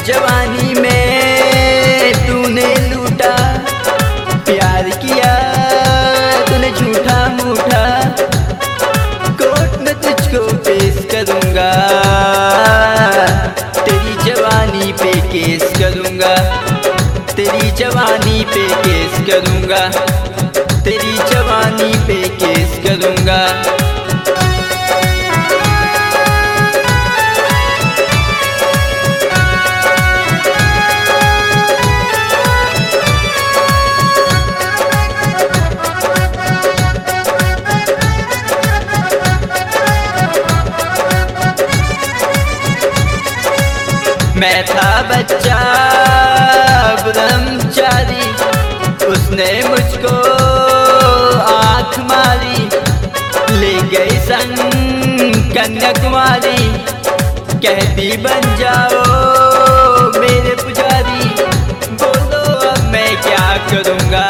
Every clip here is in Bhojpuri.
जवानी में तूने लूटा, प्यार किया तूने झूठा मूठा, कोर्ट में तुझको पेश करूंगा, तेरी जवानी पे केस करूंगा, तेरी जवानी पे केस करूंगा, तेरी जवानी पे केस करूंगा। मैं था बच्चा ब्रह्मचारी, उसने मुझको आँख मारी, ले गई संग कन्याकुमारी, कहती बन जाओ मेरे पुजारी, बोलो अब मैं क्या करूँगा,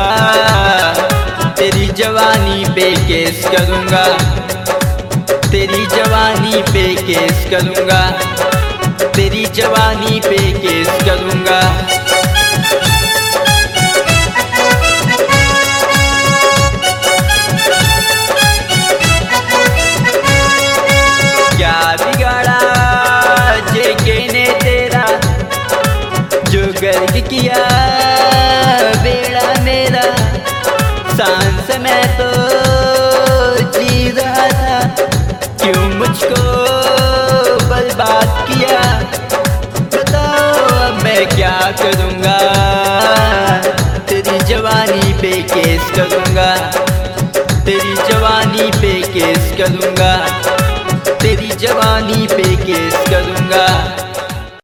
तेरी जवानी पे केस करूँगा, तेरी जवानी पे केस करूँगा, तेरी जवानी पे केस करूंगा। क्या बिगाड़ा जेके ने तेरा, जो गर्क किया बेड़ा मेरा, सांस मैं तो जी रहा था, क्यों मुझको बर्बाद किया, मैं क्या करूँगा, तेरी जवानी पे केस करूँगा, तेरी जवानी पे केस करूँगा, तेरी जवानी पे केस करूँगा।